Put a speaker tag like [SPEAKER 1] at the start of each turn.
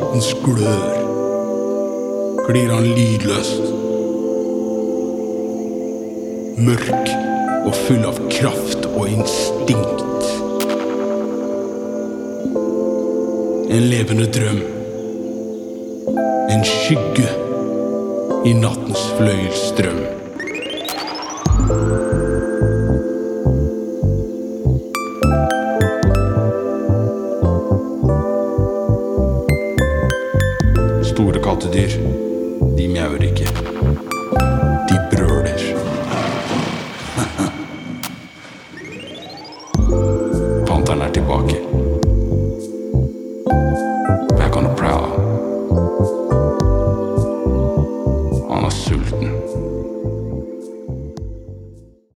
[SPEAKER 1] nattens glør glir han lydløst, mørk og full av kraft og instinkt. En levende drøm, en skygge i nattens fløyelsstrøm. Store kattedyr, de mjauer ikke. De brøler. Panteren er tilbake. Back on the prowl. Han er sulten.